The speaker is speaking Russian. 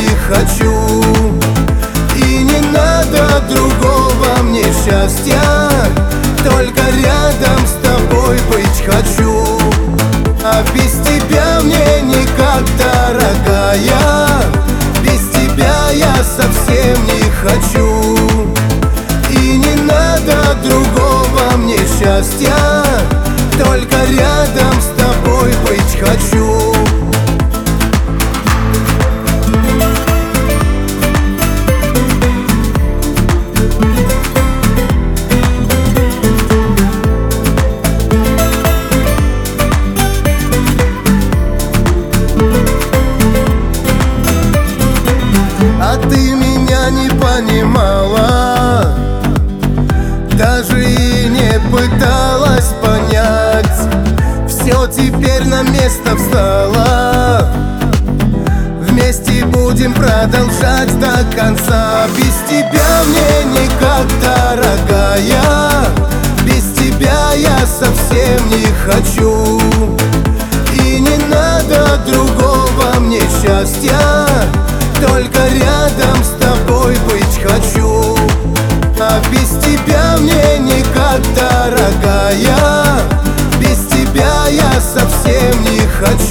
не хочу. И не надо другого мне счастья, только рядом с тобой быть хочу. А без тебя мне никак, дорогая, без тебя я совсем не хочу. И не надо другого мне счастья, только рядом с тобой быть хочу. А ты меня не понимала, даже и не пыталась понять. Все теперь на место встало, вместе будем продолжать до конца. Без тебя мне никак, дорогая, без тебя я совсем не хочу. И не надо другого мне счастья, только рядом с тобой быть хочу. А без тебя мне никак, дорогая, без тебя я совсем не хочу.